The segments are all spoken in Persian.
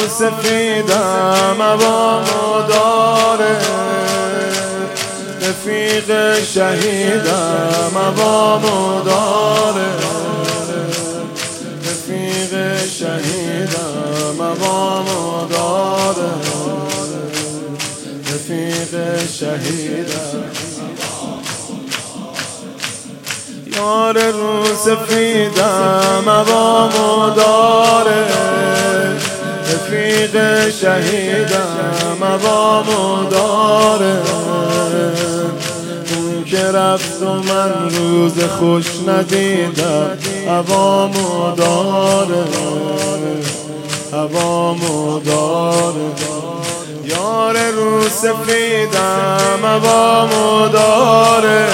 سفیدم عوامو داره، رفیق شهیدم عوامو داره، رفیق شهیدم عوامو داره، رفیق شهیدم. یار رو سفیدم عوامو داره، رفیق شهیدم عوامو داره. اون که رفت و من روز خوش ندیدم عوامو داره، عوامو داره. یار رو سفیدم عوامو داره،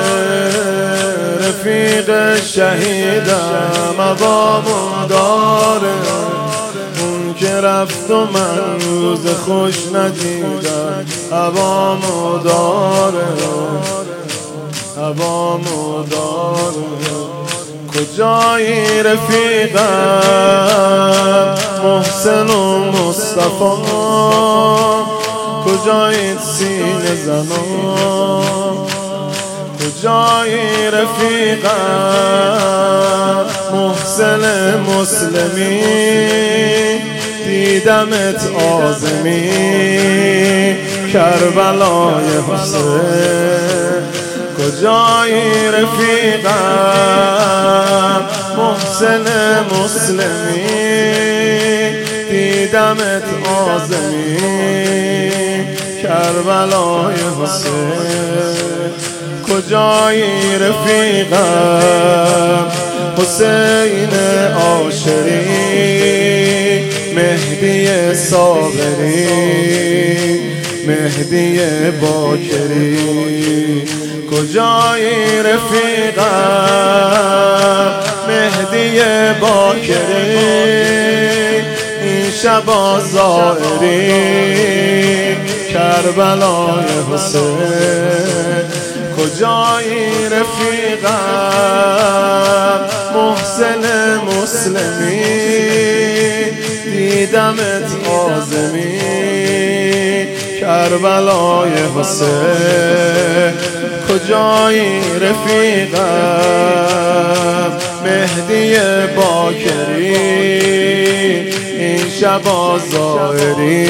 رفیق شهیدم عوامو داره. اون که رفت و من روز خوش ندیدم عوامو داره، عوامو داره. کجایی رفیقم محسن و مصطفی، کجایی سینه زنان، کجایی رفیقم محسن مسلمی، دیدمت آزمی کربلای حسین. کجایی رفیقم محسن مسلمی، دیدمت آزمی کربلای حسین. کجایی رفیقم حسین عاشری، مهدی صابری، مهدی باکری. کجایی رفیقم مهدی باکری، این شب زائری کربلای حسین. کجایی رفیقم محسن مسلمی، دیدمت آزمی کربلای حسین. کجایی رفیقم مهدی باکری، این شب زائری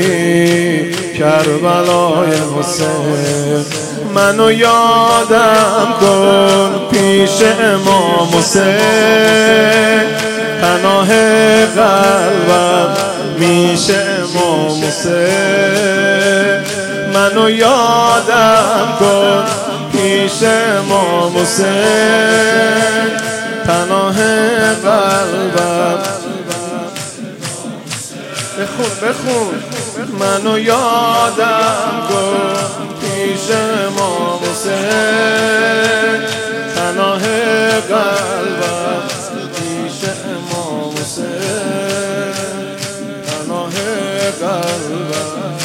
کربلای حسین. منو یادم کن پیش امام حسین، پناه قلبم میشه امام حسین. منو یادم کن پیش امام حسین، پناه قلبم. بخون بخون. منو یادم کن پیش امام حسین، پناه قلبم پیش امام حسین، پناه قلبم.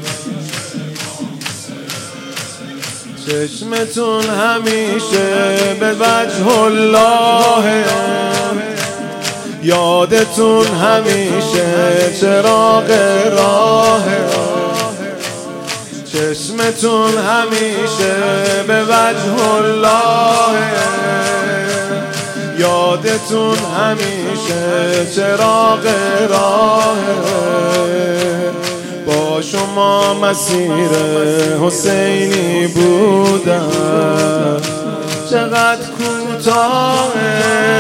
چشمتون همیشه به وجه الله، یادتون همیشه چراغ راه. چشمتون همیشه به وجه الله، یادتون همیشه چراغ راه. با شما مسیر حسینی بودم، چقدر کوتاهه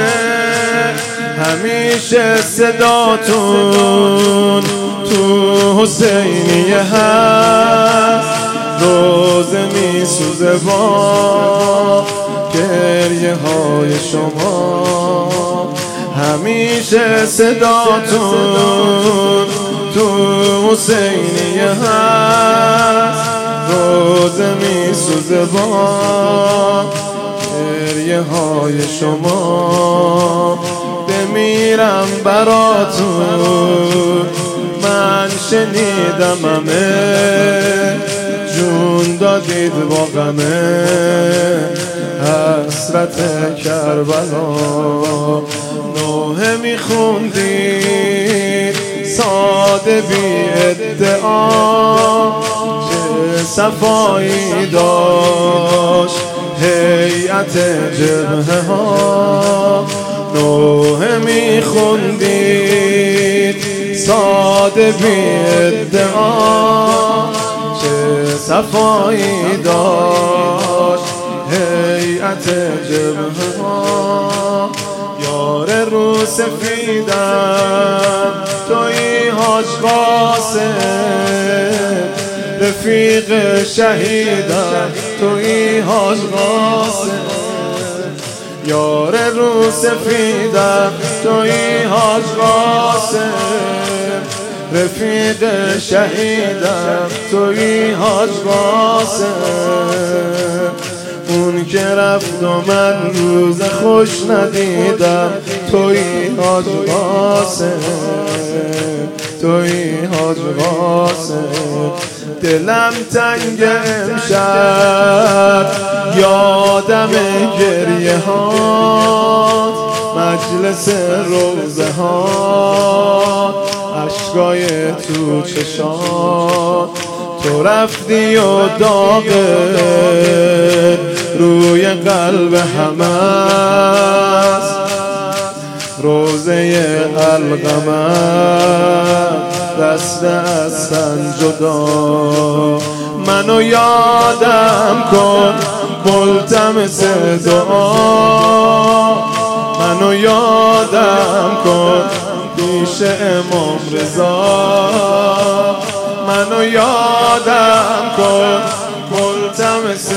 همیشه صداتون تو حسینیه هست. روزه می سوزه با گریه های شما، همیشه صداتون تو حسینیه هست. روزه می سوزه با گریه های شما. بمیرم براتون، من شنیدم همه جون دادید با غمه. حسرت کربلا نوحه میخوندید، ساده بی ادعا چه صفایی داشت هیئت جبهه ها نوحه میخوندید ساده بی ادعا چه صفایی داشت هیئت جبهه ها یار رو سفیدم تویی حاج قاسم رفیق شهیدم تویی حاج قاسم یار رو سفیدم تویی حاج قاسم رفیق شهیدم تویی حاج قاسم اون که رفت و من روز خوش ندیدم تویی حاج قاسم تویی حاج قاسم دلم تنگ امشب یادم گریه ها مجلس روزه ها اشکای تو چشات تو رفتی و داغ روی قلب همه است روزه القمر دست از تن جدا منو یادم کن ملتمس دعا منو یادم کن پیش امام رضا منو یادم کن ملتمس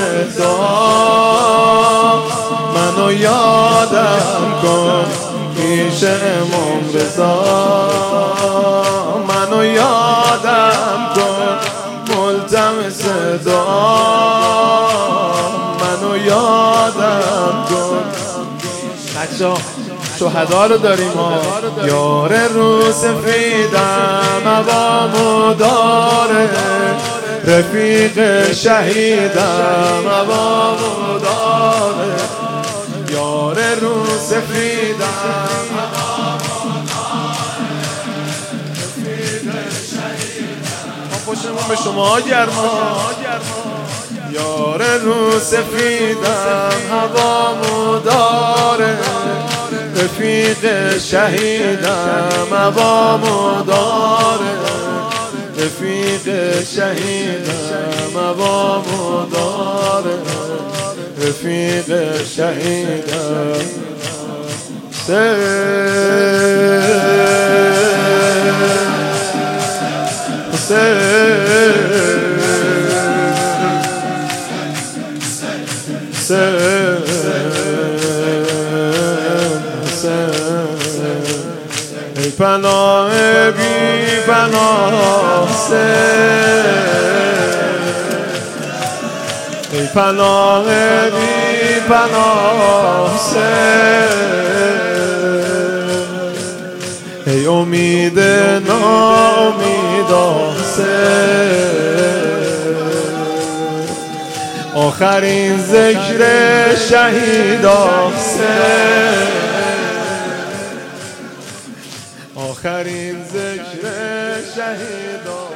دعا منو یادم کن پیش امام رضا منو یادم کن ملتمس دعا منو یادم کن بچه‌ها شهدا رو داریم ها یار رو سفیدم عوامو داره رفیق شهیدم عوامو داره یار رو سفیدم خوشمون به شما گرما یار رو سفیدم هوامو داره رفیق شهیدم هوامو داره رفیق شهیدم هوامو داره رفیق شهیدم ای پناه بی پناه ای پناه بی پناه ای امید ناامیدا آخرین ذکر شهیدا آخرین ذکر شهیدا